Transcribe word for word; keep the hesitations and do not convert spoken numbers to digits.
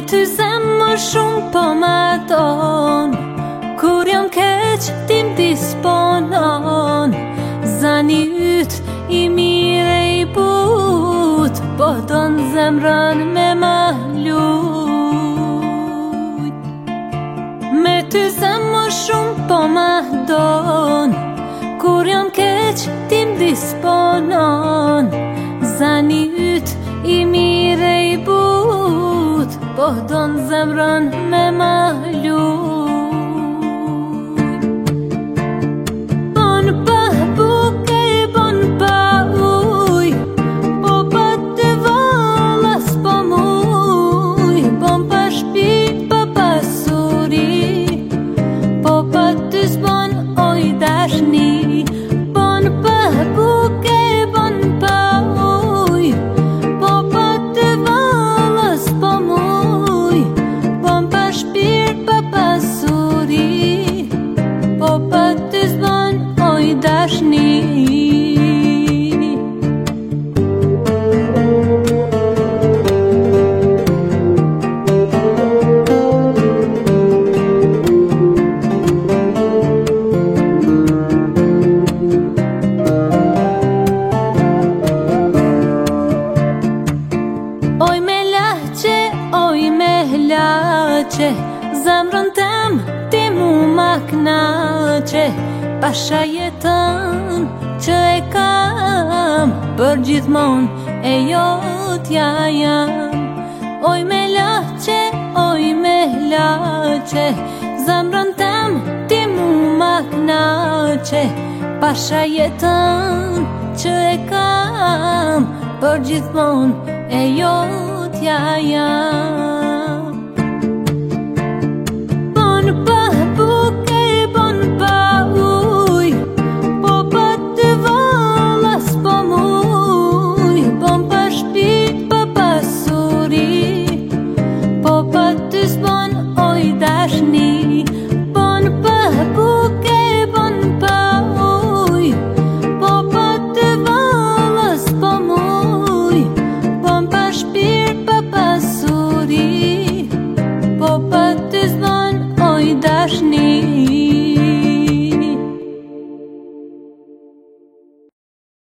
ty zemër shumë po ma don, kur jam keq tim disponon. Zani yt i mire i but, po don zemrën me ma lujt. Me ty zemër shumë po ma don, kur jam keq tim disponon. Zani yt i mire i but, po don zemrën me ma lujt. Bon pa buke, bon pa uj, po pa ty valla s'po muj. Bon pa shpi, pa pasuri, po pa ty s'bon oj dashni. Bon pa buke, bon pa uj, po pa ty valla s'po muj. Bon pa shpirt, pa pasuri, po pa ty s'bon oj dashni. Oj me laçe, oj me laçe, zemrën tem ti mu ma knaqe. Pasha jetën që e kam, për gjithmon e jotja jam. Oj me laçe, oj me laçe, zemrën tem ti mu ma knaqe. Pasha jetën që e kam, për gjithmon e jotja jam. Bon pa